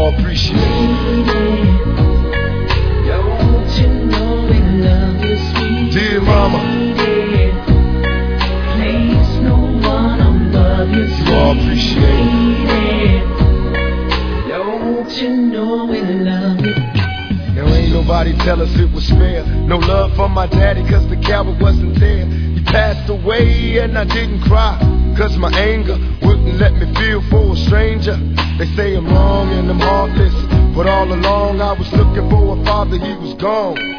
all appreciate it. Don't you know we love you, sweet Dear mama, lady. Place no one above you, you all appreciate it. lady. Don't you know we love you? Now ain't nobody tell us it was fair. No love from my daddy cause the coward wasn't there. He passed away and I didn't cry, cause my anger wouldn't let me feel for a stranger. They say I'm wrong and I'm heartless, but all along I was looking for a father, he was gone.